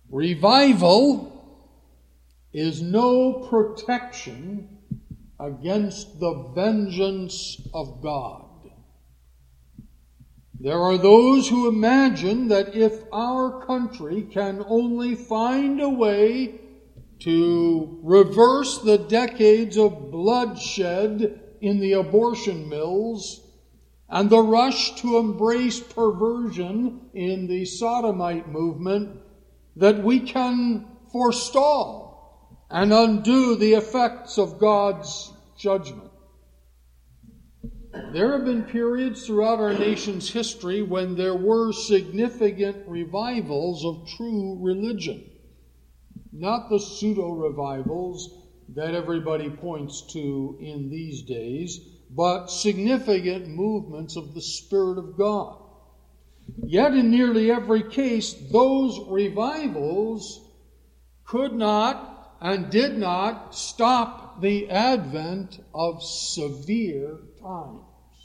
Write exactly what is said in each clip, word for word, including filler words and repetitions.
Revival is no protection against the vengeance of God. There are those who imagine that if our country can only find a way to reverse the decades of bloodshed in the abortion mills and the rush to embrace perversion in the sodomite movement, that we can forestall and undo the effects of God's judgment. There have been periods throughout our nation's history when there were significant revivals of true religion. Not the pseudo-revivals that everybody points to in these days, but significant movements of the Spirit of God. Yet in nearly every case, those revivals could not and did not stop the advent of severe times.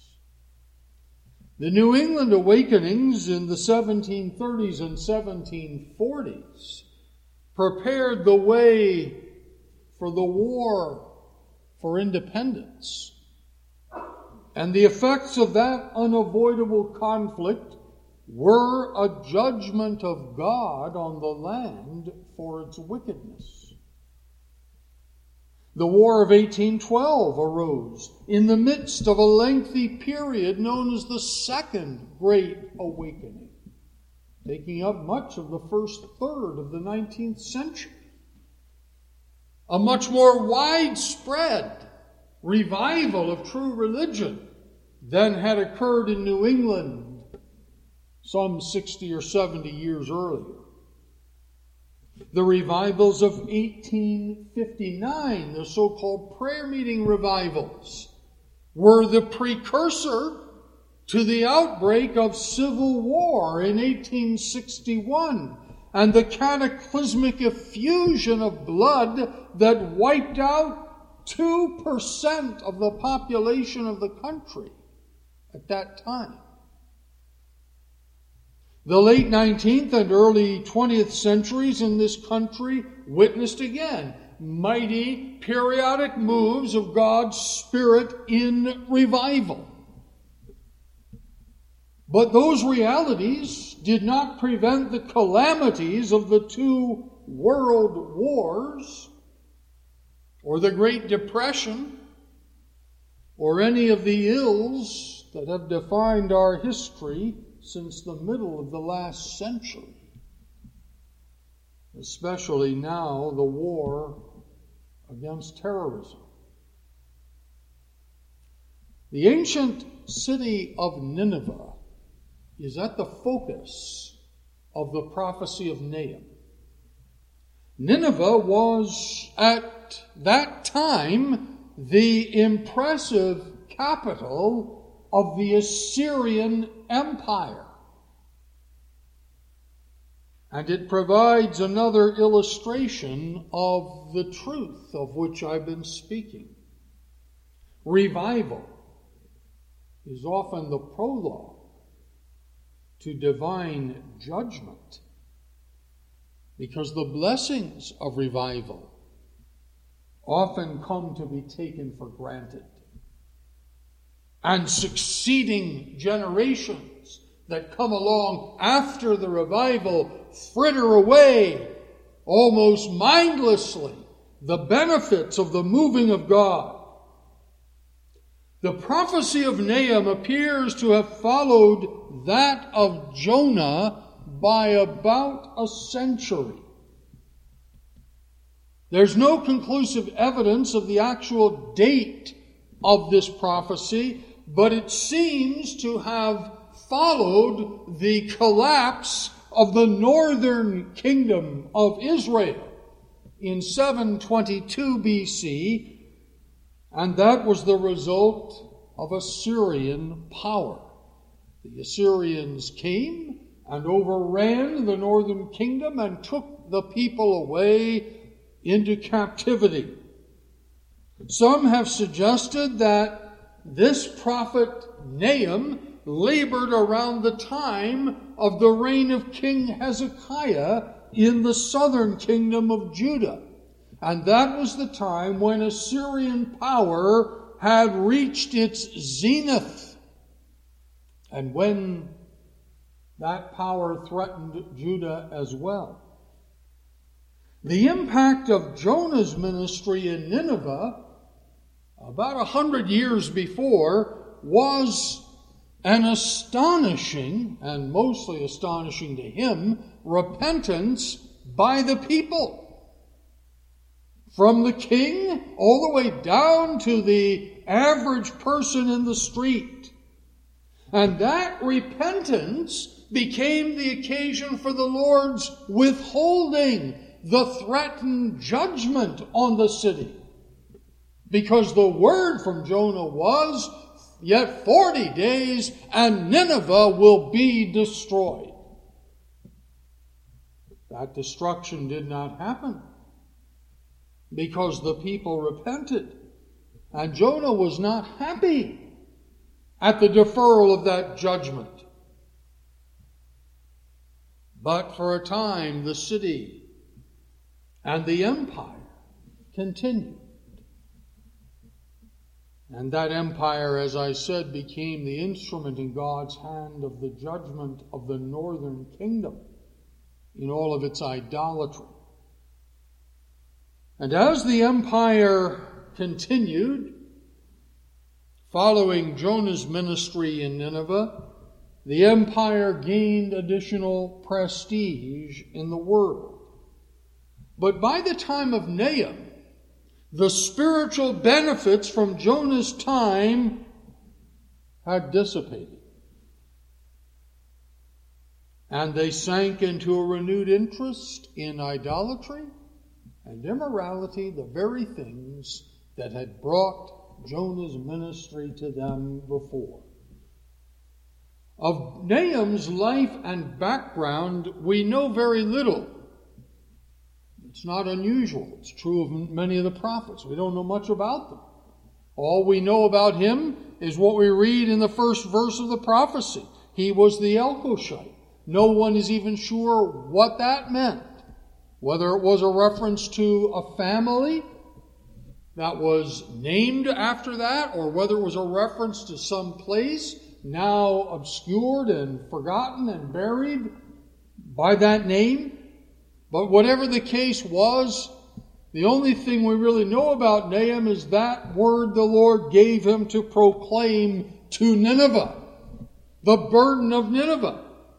The New England awakenings in the seventeen thirties and seventeen forties prepared the way for the war for independence. And the effects of that unavoidable conflict were a judgment of God on the land for its wickedness. The War of eighteen twelve arose in the midst of a lengthy period known as the Second Great Awakening, taking up much of the first third of the nineteenth century. A much more widespread revival of true religion than had occurred in New England some sixty or seventy years earlier. The revivals of eighteen fifty-nine, the so-called prayer meeting revivals, were the precursor to the outbreak of civil war in eighteen sixty-one and the cataclysmic effusion of blood that wiped out two percent of the population of the country at that time. The late nineteenth and early twentieth centuries in this country witnessed again mighty periodic moves of God's Spirit in revival. But those realities did not prevent the calamities of the two world wars, or the Great Depression, or any of the ills that have defined our history since the middle of the last century. Especially now, the war against terrorism. The ancient city of Nineveh is at the focus of the prophecy of Nahum. Nineveh was at that time the impressive capital of the Assyrian Empire. And it provides another illustration of the truth of which I've been speaking. Revival is often the prologue to divine judgment, because the blessings of revival often come to be taken for granted. And succeeding generations that come along after the revival fritter away almost mindlessly the benefits of the moving of God. The prophecy of Nahum appears to have followed that of Jonah by about a century. There's no conclusive evidence of the actual date of this prophecy, but it seems to have followed the collapse of the northern kingdom of Israel in seven twenty-two B C, and that was the result of Assyrian power. The Assyrians came and overran the northern kingdom and took the people away into captivity. Some have suggested that this prophet Nahum labored around the time of the reign of King Hezekiah in the southern kingdom of Judah. And that was the time when Assyrian power had reached its zenith. And when that power threatened Judah as well. The impact of Jonah's ministry in Nineveh, about a hundred years before, was an astonishing, and mostly astonishing to him, repentance by the people. From the king all the way down to the average person in the street. And that repentance became the occasion for the Lord's withholding the threatened judgment on the city. Because the word from Jonah was, yet forty days and Nineveh will be destroyed. That destruction did not happen because the people repented. And Jonah was not happy at the deferral of that judgment. But for a time, the city and the empire continued. And that empire, as I said, became the instrument in God's hand of the judgment of the northern kingdom in all of its idolatry. And as the empire continued, following Jonah's ministry in Nineveh, the empire gained additional prestige in the world. But by the time of Nahum, the spiritual benefits from Jonah's time had dissipated. And they sank into a renewed interest in idolatry and immorality, the very things that had brought Jonah's ministry to them before. Of Nahum's life and background, we know very little. It's not unusual. It's true of many of the prophets. We don't know much about them. All we know about him is what we read in the first verse of the prophecy. He was the Elkoshite. No one is even sure what that meant. Whether it was a reference to a family that was named after that, or whether it was a reference to some place now obscured and forgotten and buried by that name. But whatever the case was, the only thing we really know about Nahum is that word the Lord gave him to proclaim to Nineveh, the burden of Nineveh.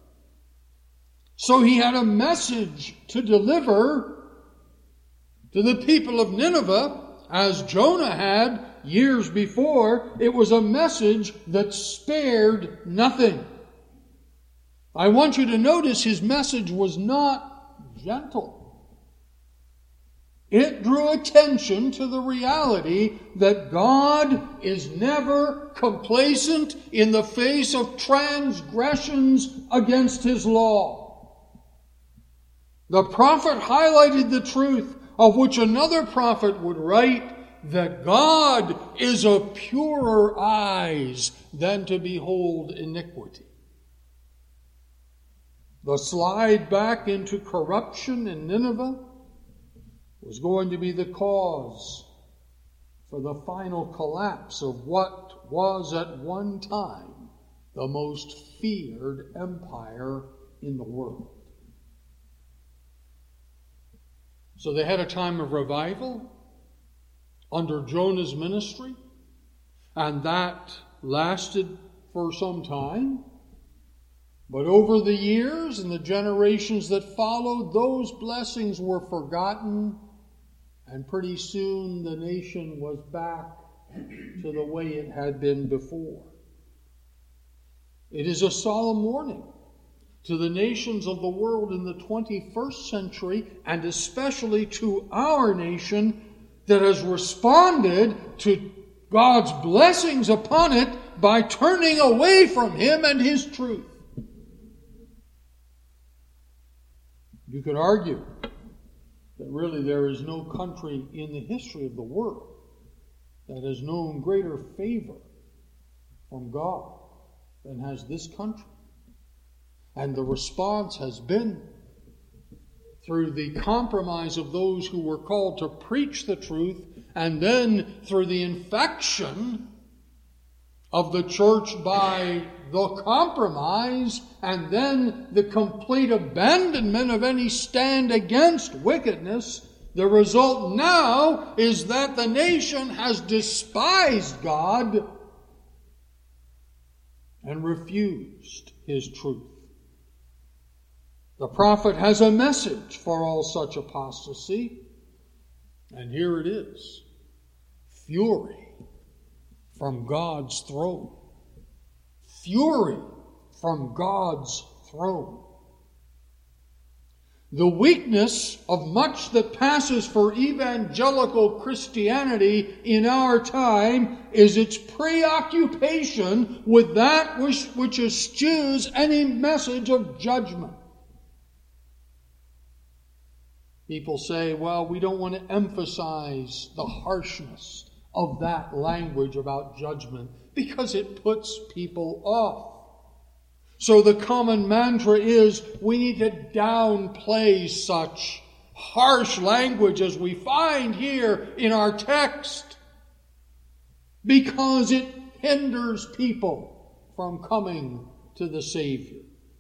So he had a message to deliver to the people of Nineveh, as Jonah had years before. It was a message that spared nothing. I want you to notice his message was not gentle. It drew attention to the reality that God is never complacent in the face of transgressions against his law. The prophet highlighted the truth of which another prophet would write, that God is of purer eyes than to behold iniquity. The slide back into corruption in Nineveh was going to be the cause for the final collapse of what was at one time the most feared empire in the world. So they had a time of revival under Jonah's ministry, and that lasted for some time. But over the years and the generations that followed, those blessings were forgotten, and pretty soon the nation was back to the way it had been before. It is a solemn warning to the nations of the world in the twenty-first century, and especially to our nation that has responded to God's blessings upon it by turning away from him and his truth. You could argue that really there is no country in the history of the world that has known greater favor from God than has this country. And the response has been, through the compromise of those who were called to preach the truth, and then through the infection of the church by the compromise, and then the complete abandonment of any stand against wickedness, the result now is that the nation has despised God and refused His truth. The prophet has a message for all such apostasy, and here it is: fury from God's throne. Fury from God's throne. The weakness of much that passes for evangelical Christianity in our time is its preoccupation with that which, which eschews any message of judgment. People say, well, we don't want to emphasize the harshness of that language about judgment because it puts people off. So the common mantra is we need to downplay such harsh language as we find here in our text because it hinders people from coming to the Savior.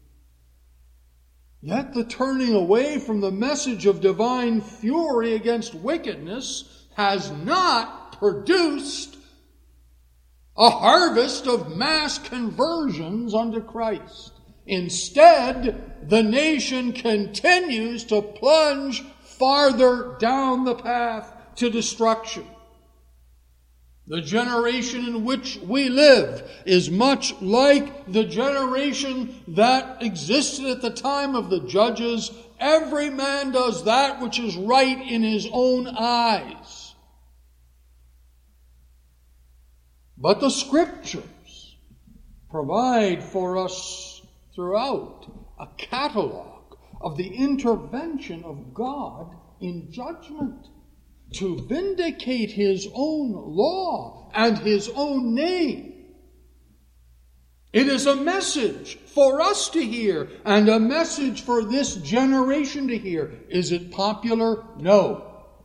Yet the turning away from the message of divine fury against wickedness has not produced a harvest of mass conversions unto Christ. Instead, the nation continues to plunge farther down the path to destruction. The generation in which we live is much like the generation that existed at the time of the judges. Every man does that which is right in his own eyes. But the Scriptures provide for us throughout a catalog of the intervention of God in judgment to vindicate His own law and His own name. It is a message for us to hear and a message for this generation to hear. Is it popular? No.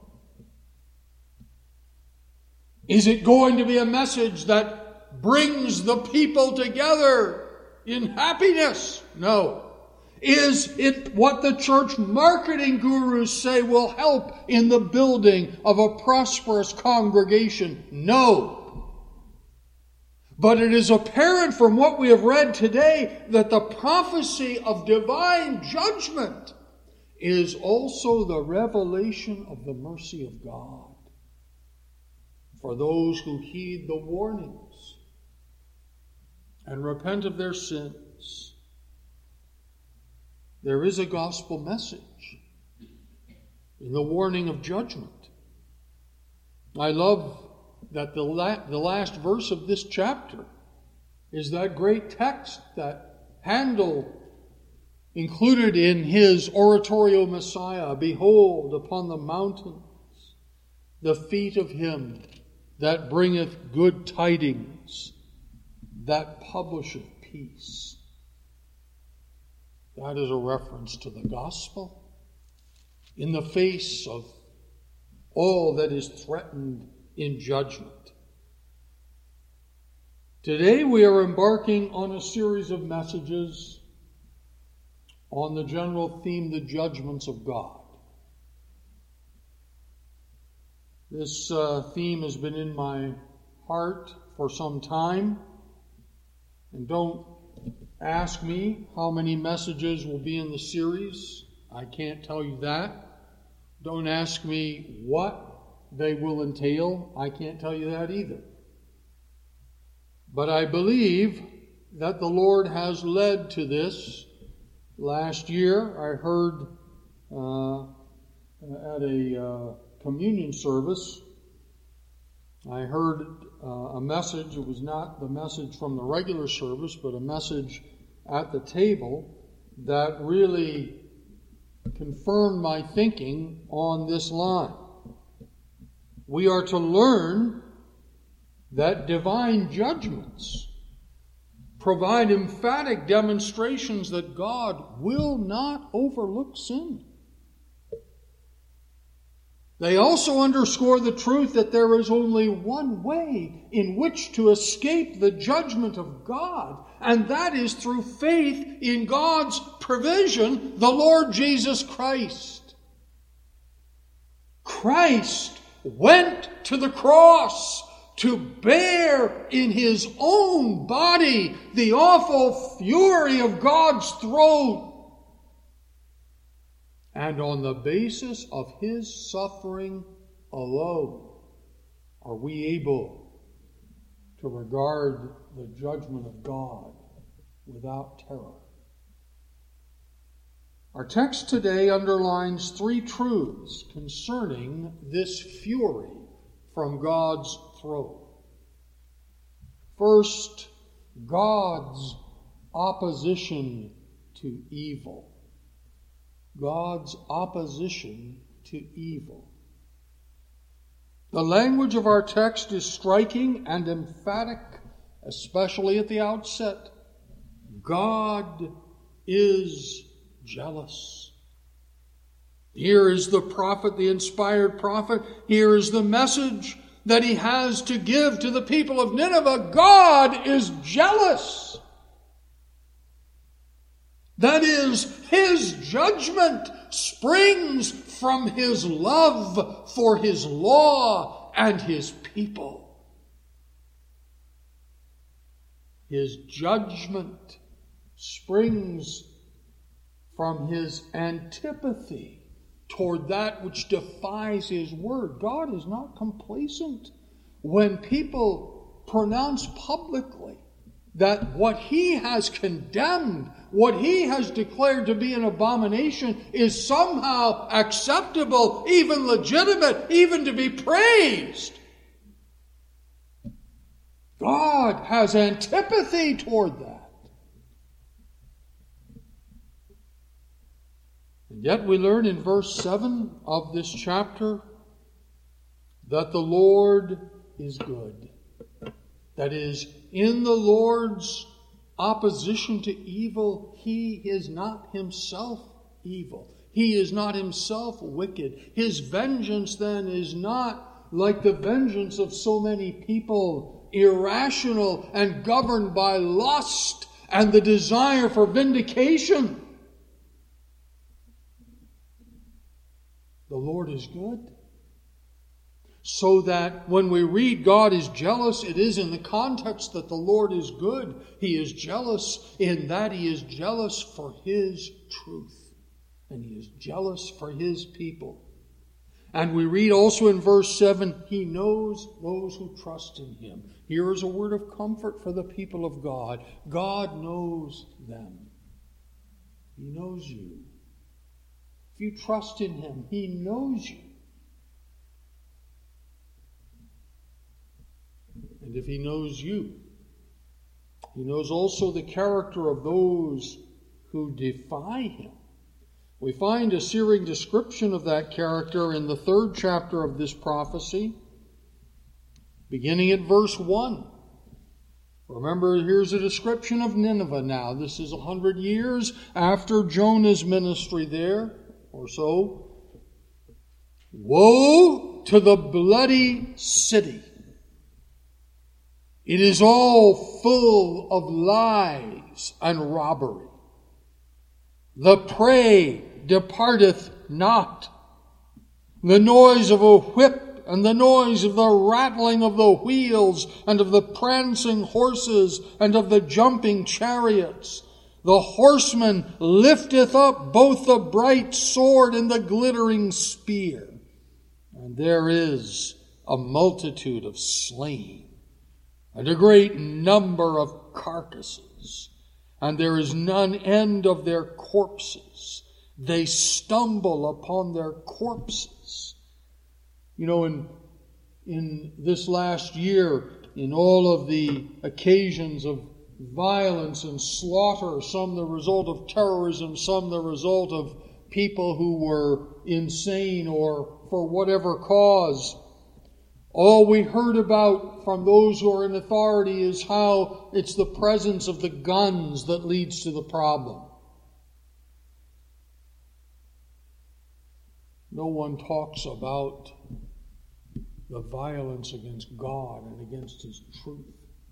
Is it going to be a message that brings the people together in happiness? No. Is it what the church marketing gurus say will help in the building of a prosperous congregation? No. But it is apparent from what we have read today that the prophecy of divine judgment is also the revelation of the mercy of God for those who heed the warnings and repent of their sins. There is a gospel message in the warning of judgment. I love that the, la- the last verse of this chapter is that great text that Handel included in his Oratorio Messiah. Behold, upon the mountains the feet of him that bringeth good tidings, that publisheth peace. That is a reference to the gospel in the face of all that is threatened in judgment. Today we are embarking on a series of messages on the general theme, the judgments of God. This uh, theme has been in my heart for some time, and don't ask me how many messages will be in the series. I can't tell you that. Don't ask me what they will entail. I can't tell you that either. But I believe that the Lord has led to this. Last year, I heard uh, at a uh, communion service, I heard uh, a message. It was not the message from the regular service, but a message at the table that really confirmed my thinking on this line. We are to learn that divine judgments provide emphatic demonstrations that God will not overlook sin. They also underscore the truth that there is only one way in which to escape the judgment of God, and that is through faith in God's provision, the Lord Jesus Christ. Christ went to the cross to bear in his own body the awful fury of God's throne. And on the basis of his suffering alone are we able to regard the judgment of God without terror. Our text today underlines three truths concerning this fury from God's throne. First, God's opposition to evil. God's opposition to evil. The language of our text is striking and emphatic, especially at the outset. God is jealous. Here is the prophet, the inspired prophet. Here is the message that he has to give to the people of Nineveh. God is jealous. That is, his judgment springs from his love for his law and his people. His judgment springs from his antipathy toward that which defies his word. God is not complacent when people pronounce publicly that what he has condemned, what he has declared to be an abomination, is somehow acceptable, even legitimate, even to be praised. God has antipathy toward that. And yet we learn in verse seven of this chapter that the Lord is good. That is, in the Lord's opposition to evil, he is not himself evil. He is not himself wicked. His vengeance then is not like the vengeance of so many people, irrational and governed by lust and the desire for vindication. The Lord is good. So that when we read God is jealous, it is in the context that the Lord is good. He is jealous in that he is jealous for his truth. And he is jealous for his people. And we read also in verse seven, he knows those who trust in him. Here is a word of comfort for the people of God. God knows them. He knows you. If you trust in him, he knows you. And if he knows you, he knows also the character of those who defy him. We find a searing description of that character in the third chapter of this prophecy, beginning at verse one. Remember, here's a description of Nineveh now. This is a hundred years after Jonah's ministry there, or so. Woe to the bloody city! It is all full of lies and robbery. The prey departeth not. The noise of a whip and the noise of the rattling of the wheels and of the prancing horses and of the jumping chariots. The horseman lifteth up both the bright sword and the glittering spear. And there is a multitude of slain, and a great number of carcasses, and there is none end of their corpses. They stumble upon their corpses. You know, in, in this last year, in all of the occasions of violence and slaughter, some the result of terrorism, some the result of people who were insane or for whatever cause, All we heard about from those who are in authority is how it's the presence of the guns that leads to the problem. No one talks about the violence against God and against His truth.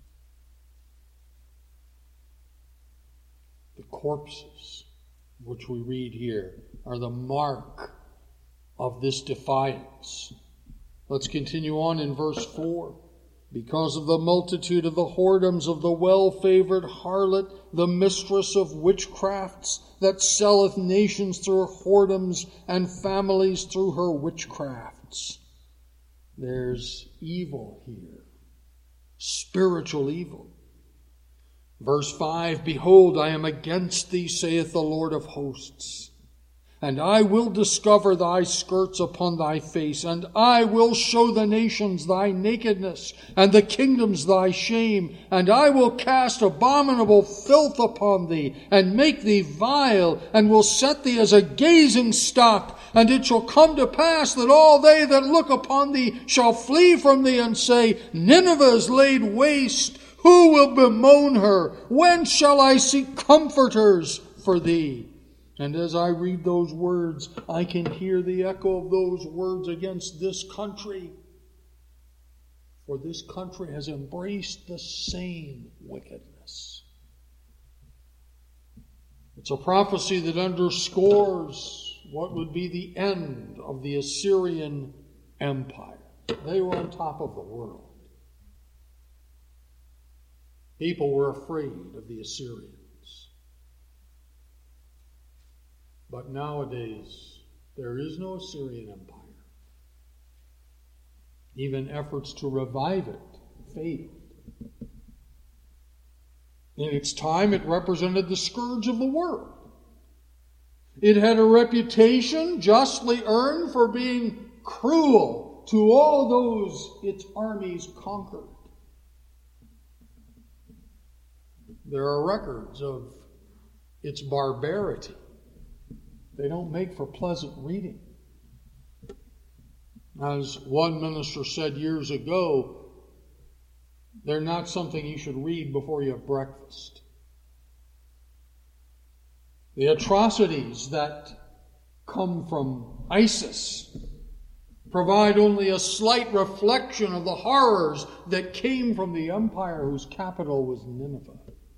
The corpses, which we read here, are the mark of this defiance. Let's continue on in verse four. Because of the multitude of the whoredoms of the well-favored harlot, the mistress of witchcrafts, that selleth nations through her whoredoms and families through her witchcrafts. There's evil here. Spiritual evil. Verse five, Behold, I am against thee, saith the Lord of hosts. And I will discover thy skirts upon thy face, and I will show the nations thy nakedness, and the kingdoms thy shame, and I will cast abominable filth upon thee, and make thee vile, and will set thee as a gazing stock. And it shall come to pass that all they that look upon thee shall flee from thee, and say, Nineveh is laid waste. Who will bemoan her? When shall I seek comforters for thee? And as I read those words, I can hear the echo of those words against this country. For this country has embraced the same wickedness. It's a prophecy that underscores what would be the end of the Assyrian Empire. They were on top of the world. People were afraid of the Assyrians. But nowadays, there is no Assyrian Empire. Even efforts to revive it failed. In its time, it represented the scourge of the world. It had a reputation justly earned for being cruel to all those its armies conquered. There are records of its barbarity. They don't make for pleasant reading. As one minister said years ago, they're not something you should read before you have breakfast. The atrocities that come from ISIS provide only a slight reflection of the horrors that came from the empire whose capital was Nineveh.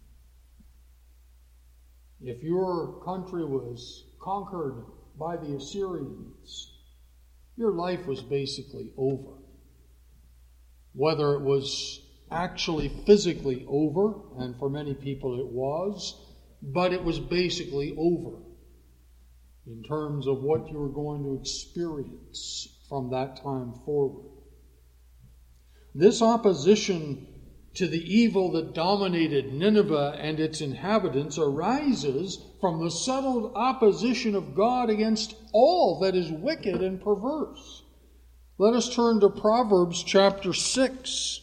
If your country was conquered by the Assyrians, your life was basically over. Whether it was actually physically over, and for many people it was, but it was basically over in terms of what you were going to experience from that time forward. This opposition to the evil that dominated Nineveh and its inhabitants arises from the settled opposition of God against all that is wicked and perverse. Let us turn to Proverbs chapter six.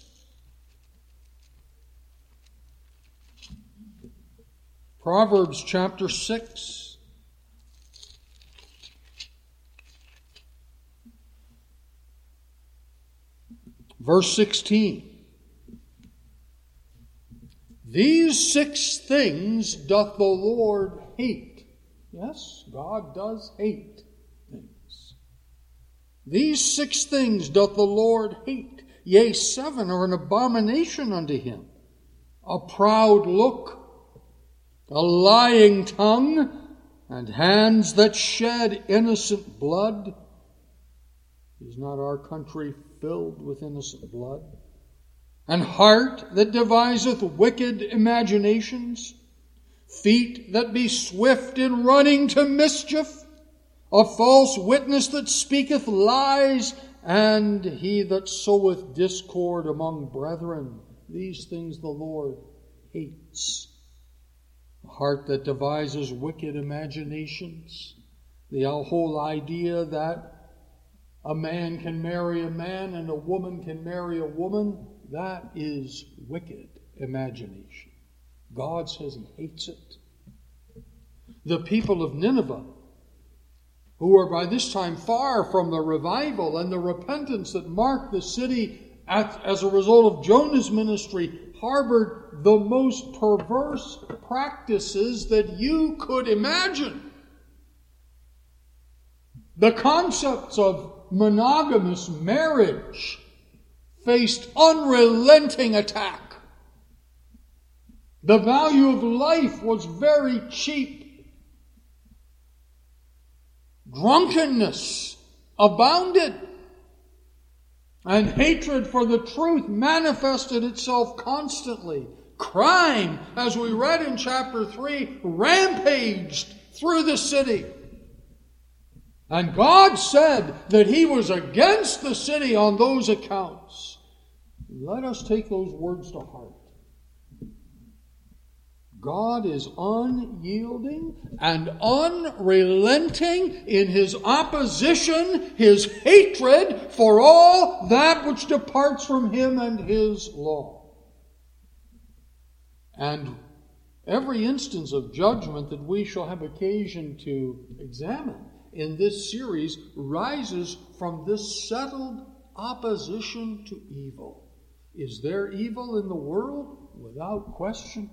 Proverbs chapter six. Verse sixteen. These six things doth the Lord hate. Yes, God does hate things. These six things doth the Lord hate. Yea, seven are an abomination unto him. A proud look, a lying tongue, and hands that shed innocent blood. Is not our country filled with innocent blood? An heart that deviseth wicked imaginations, feet that be swift in running to mischief, a false witness that speaketh lies, and he that soweth discord among brethren. These things the Lord hates. A heart that devises wicked imaginations, the whole idea that a man can marry a man and a woman can marry a woman, that is wicked imagination. God says he hates it. The people of Nineveh who were by this time far from the revival and the repentance that marked the city at, as a result of Jonah's ministry, harbored the most perverse practices that you could imagine. The concepts of monogamous marriage faced unrelenting attack. The value of life was very cheap. Drunkenness abounded. And hatred for the truth manifested itself constantly. Crime, as we read in chapter three, rampaged through the city. And God said that He was against the city on those accounts. Let us take those words to heart. God is unyielding and unrelenting in His opposition, His hatred for all that which departs from Him and His law. And every instance of judgment that we shall have occasion to examine in this series rises from this settled opposition to evil. Is there evil in the world? Without question.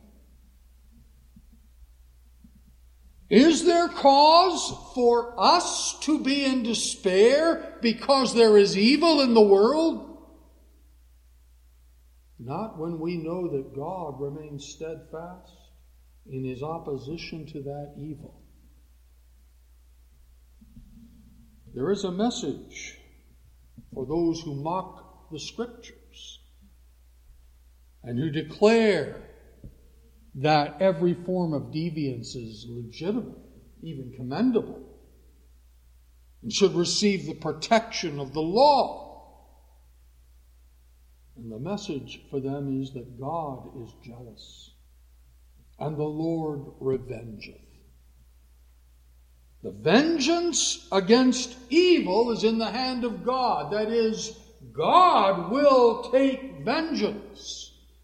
Is there cause for us to be in despair because there is evil in the world? Not when we know that God remains steadfast in His opposition to that evil. There is a message for those who mock the Scriptures and who declare that every form of deviance is legitimate, even commendable, and should receive the protection of the law. And the message for them is that God is jealous, and the Lord revengeth. The vengeance against evil is in the hand of God. That is, God will take vengeance.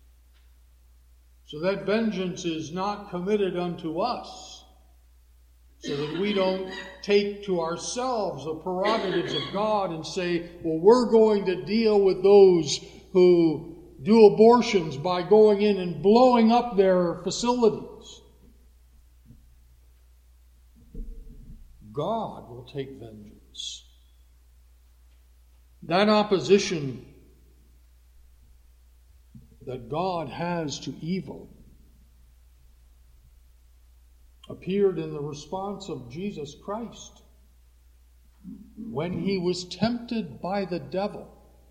So that vengeance is not committed unto us, so that we don't take to ourselves the prerogatives of God and say, well, we're going to deal with those who do abortions by going in and blowing up their facilities. God will take vengeance. That opposition that God has to evil appeared in the response of Jesus Christ when He was tempted by the devil.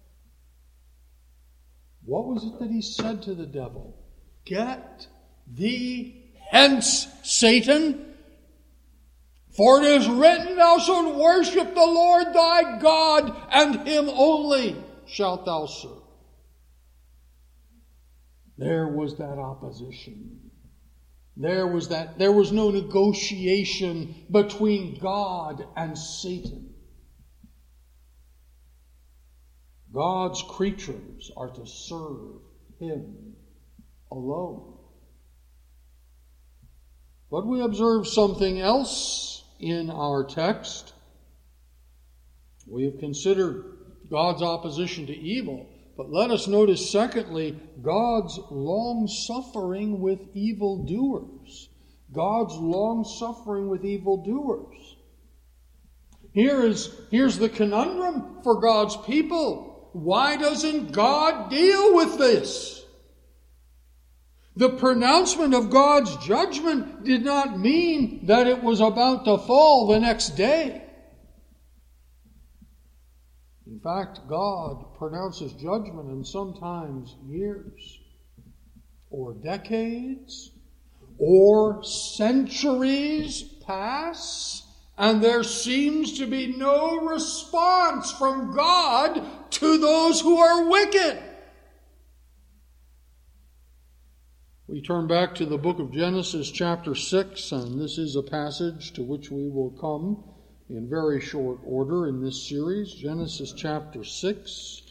What was it that He said to the devil? Get thee hence, Satan, for it is written, thou shalt worship the Lord thy God, and Him only shalt thou serve. There was that opposition. There was that, there was no negotiation between God and Satan. God's creatures are to serve Him alone. But we observe something else in our text. We have considered God's opposition to evil. But let us notice, secondly, God's long-suffering with evildoers. God's long-suffering with evildoers. Here is, here's the conundrum for God's people. Why doesn't God deal with this? The pronouncement of God's judgment did not mean that it was about to fall the next day. In fact, God pronounces judgment in sometimes years, or decades, or centuries pass, and there seems to be no response from God to those who are wicked. We turn back to the book of Genesis chapter six, and this is a passage to which we will come in very short order in this series. Genesis chapter six.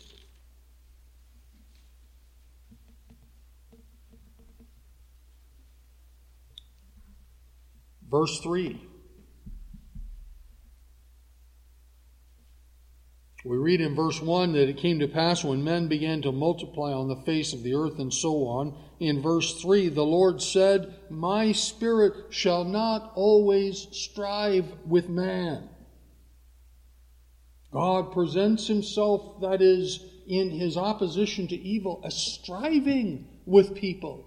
Verse three. We read in verse one that it came to pass when men began to multiply on the face of the earth and so on. In verse three, the Lord said, "My spirit shall not always strive with man." God presents himself, that is, in his opposition to evil, as striving with people.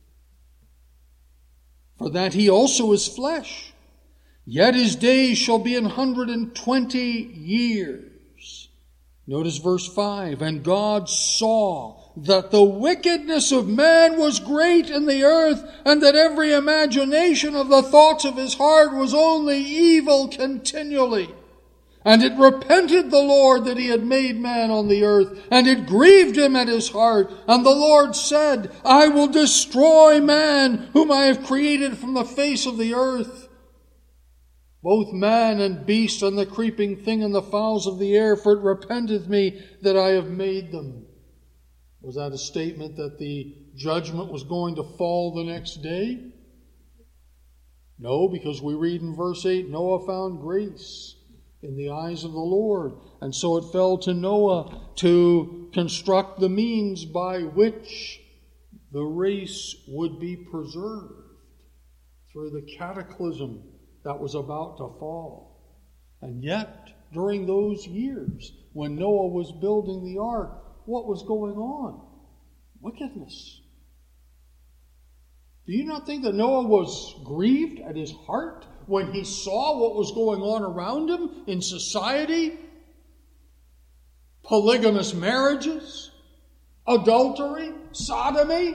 For that he also is flesh. Yet his days shall be an hundred and twenty years. Notice verse five. And God saw that the wickedness of man was great in the earth, and that every imagination of the thoughts of his heart was only evil continually. And it repented the Lord that he had made man on the earth, and it grieved him at his heart. And the Lord said, I will destroy man, whom I have created from the face of the earth, both man and beast, and the creeping thing, and the fowls of the air, for it repenteth me that I have made them. Was that a statement that the judgment was going to fall the next day? No, because we read in verse eight, Noah found grace in the eyes of the Lord. And so it fell to Noah to construct the means by which the race would be preserved through the cataclysm that was about to fall. And yet, during those years, when Noah was building the ark, what was going on? Wickedness. Do you not think that Noah was grieved at his heart when he saw what was going on around him in society? Polygamous marriages, adultery, sodomy,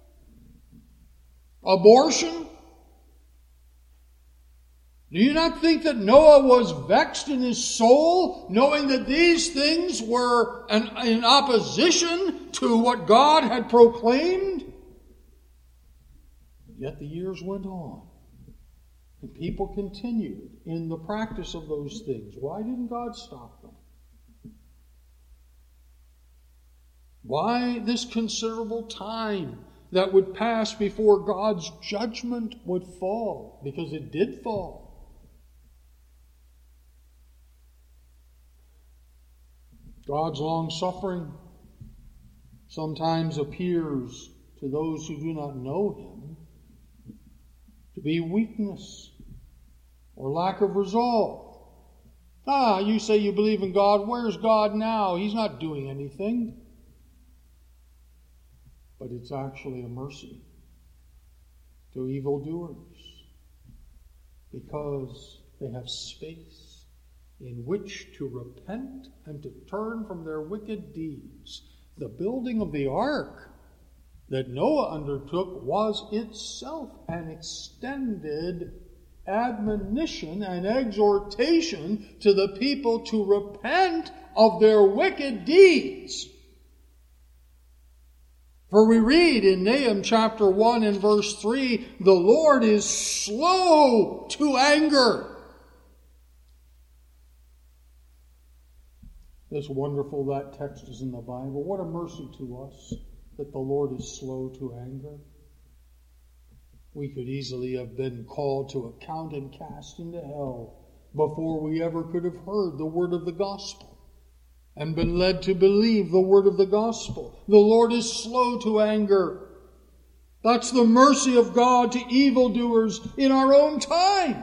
abortion. Do you not think that Noah was vexed in his soul, knowing that these things were an, in opposition to what God had proclaimed? Yet the years went on, and people continued in the practice of those things. Why didn't God stop them? Why this considerable time that would pass before God's judgment would fall? Because it did fall. God's long-suffering sometimes appears to those who do not know Him to be weakness or lack of resolve. Ah, you say you believe in God. Where's God now? He's not doing anything. But it's actually a mercy to evildoers, because they have space in which to repent and to turn from their wicked deeds. The building of the ark that Noah undertook was itself an extended admonition and exhortation to the people to repent of their wicked deeds. For we read in Nahum chapter one and verse three, the Lord is slow to anger. It's wonderful that text is in the Bible. What a mercy to us that the Lord is slow to anger. We could easily have been called to account and cast into hell before we ever could have heard the word of the gospel and been led to believe the word of the gospel. The Lord is slow to anger. That's the mercy of God to evildoers in our own time.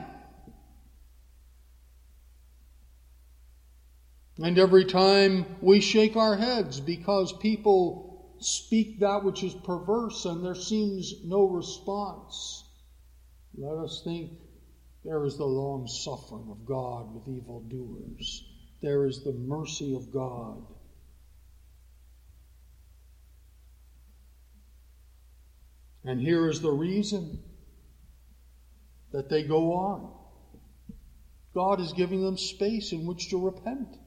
And every time we shake our heads because people speak that which is perverse and there seems no response, let us think there is the long suffering of God with evildoers. There is the mercy of God. And here is the reason that they go on. God is giving them space in which to repent.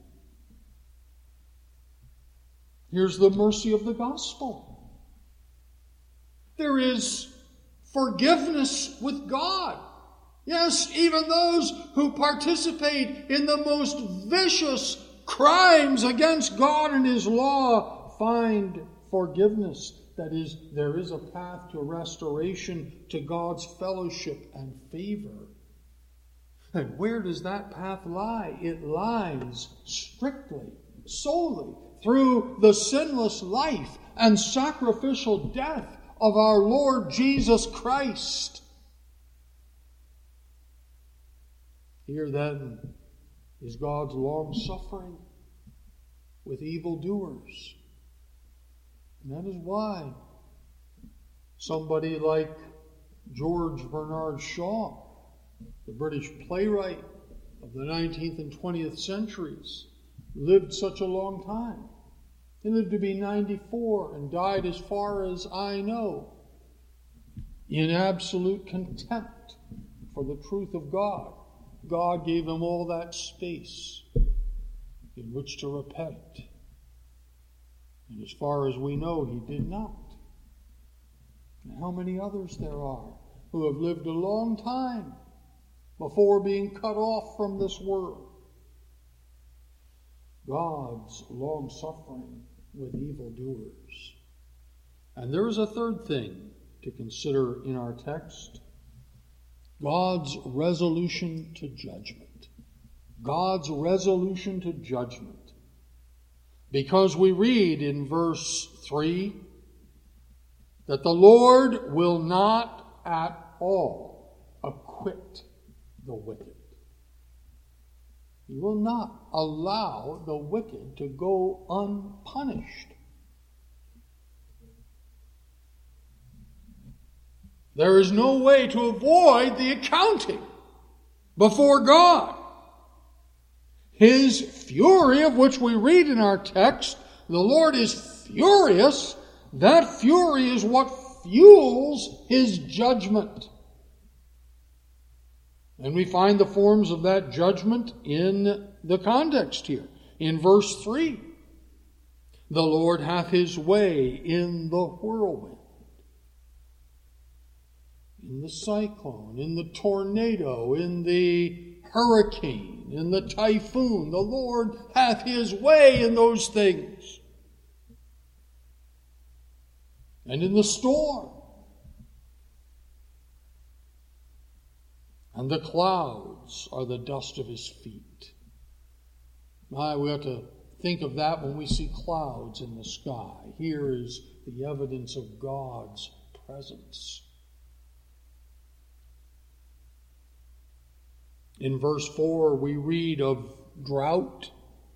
Here's the mercy of the gospel. There is forgiveness with God. Yes, even those who participate in the most vicious crimes against God and His law find forgiveness. That is, there is a path to restoration, to God's fellowship and favor. And where does that path lie? It lies strictly solely through the sinless life and sacrificial death of our Lord Jesus Christ. Here then is God's long suffering with evildoers. And that is why somebody like George Bernard Shaw, the British playwright of the nineteenth and twentieth centuries, lived such a long time. He lived to be ninety-four and died, as far as I know, in absolute contempt for the truth of God. God gave him all that space in which to repent. And as far as we know, he did not. And how many others there are who have lived a long time before being cut off from this world. God's long suffering with evildoers. And there is a third thing to consider in our text. God's resolution to judgment. God's resolution to judgment. Because we read in verse three that the Lord will not at all acquit the wicked. He will not allow the wicked to go unpunished. There is no way to avoid the accounting before God. His fury, of which we read in our text, the Lord is furious. That fury is what fuels his judgment. And we find the forms of that judgment in the context here. In verse three, the Lord hath his way in the whirlwind, in the cyclone, in the tornado, in the hurricane, in the typhoon. The Lord hath his way in those things. And in the storm. And the clouds are the dust of his feet. My, we have to think of that when we see clouds in the sky. Here is the evidence of God's presence. In verse four, we read of drought.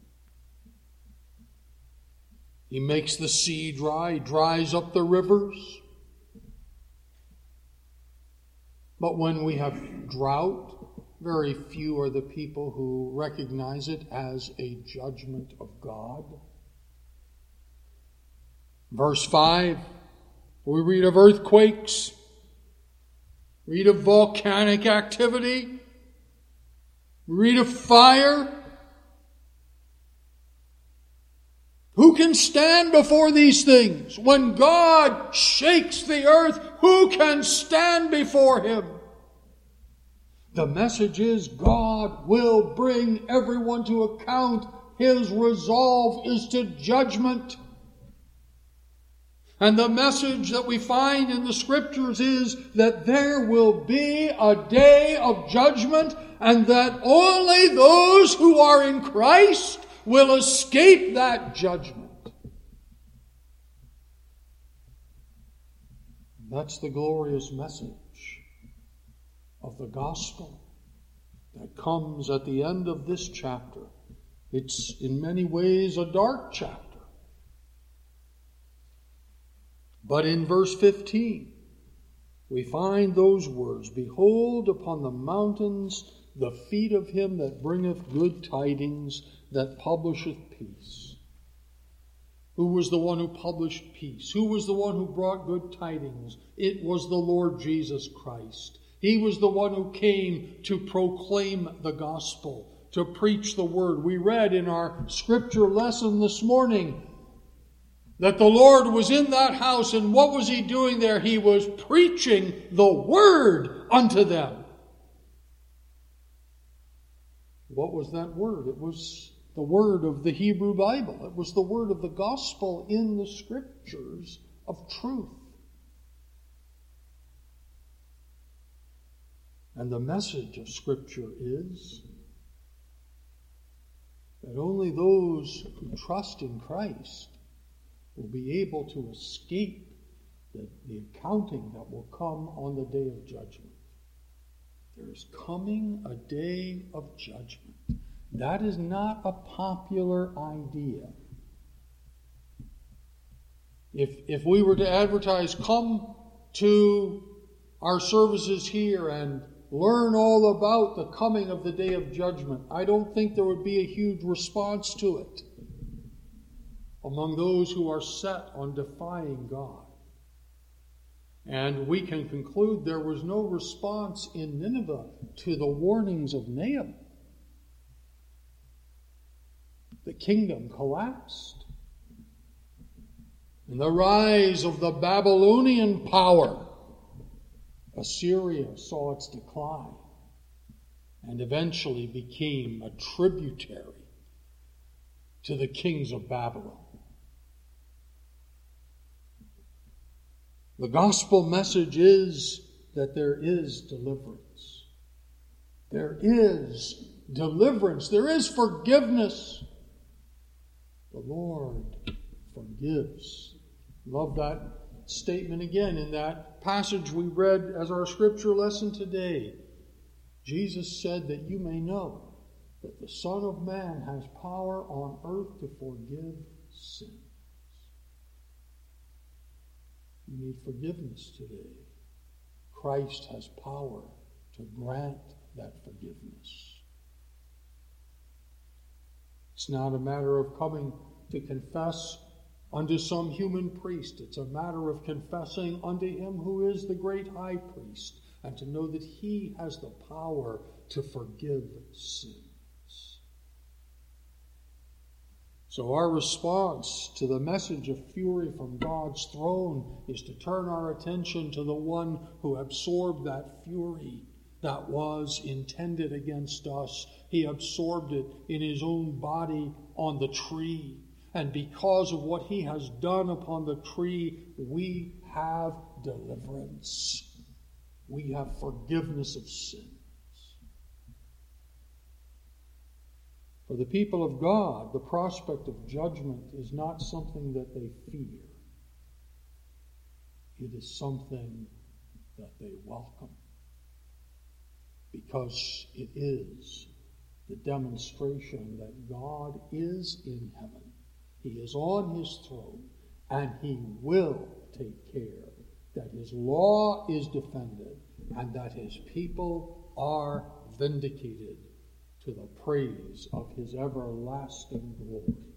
He makes the sea dry, he dries up the rivers. But when we have drought, very few are the people who recognize it as a judgment of God. Verse five, we read of earthquakes, read of volcanic activity, read of fire. Who can stand before these things? When God shakes the earth, who can stand before him? The message is God will bring everyone to account. His resolve is to judgment. And the message that we find in the Scriptures is that there will be a day of judgment, and that only those who are in Christ will escape that judgment. That's the glorious message of the gospel that comes at the end of this chapter. It's in many ways a dark chapter. But in verse fifteen, we find those words, "Behold upon the mountains the feet of him that bringeth good tidings, that publisheth peace." Who was the one who published peace? Who was the one who brought good tidings? It was the Lord Jesus Christ. He was the one who came to proclaim the gospel, to preach the word. We read in our scripture lesson this morning that the Lord was in that house, and what was he doing there? He was preaching the word unto them. What was that word? It was the word of the Hebrew Bible. It was the word of the gospel in the Scriptures of truth. And the message of Scripture is that only those who trust in Christ will be able to escape the, the accounting that will come on the day of judgment. There is coming a day of judgment. That is not a popular idea. If, if we were to advertise, come to our services here and learn all about the coming of the day of judgment, I don't think there would be a huge response to it among those who are set on defying God. And we can conclude there was no response in Nineveh to the warnings of Nahum. The kingdom collapsed. In the rise of the Babylonian power, Assyria saw its decline and eventually became a tributary to the kings of Babylon. The gospel message is that there is deliverance. There is deliverance. There is forgiveness. The Lord forgives. Love that statement again in that passage we read as our scripture lesson today. Jesus said that you may know that the Son of Man has power on earth to forgive sin. You need forgiveness today. Christ has power to grant that forgiveness. It's not a matter of coming to confess unto some human priest. It's a matter of confessing unto him who is the great high priest, and to know that he has the power to forgive sins. So our response to the message of fury from God's throne is to turn our attention to the one who absorbed that fury that was intended against us. He absorbed it in his own body on the tree. And because of what he has done upon the tree, we have deliverance. We have forgiveness of sin. For the people of God, the prospect of judgment is not something that they fear. It is something that they welcome, because it is the demonstration that God is in heaven. He is on his throne, and he will take care that his law is defended and that his people are vindicated to the praise of his everlasting glory.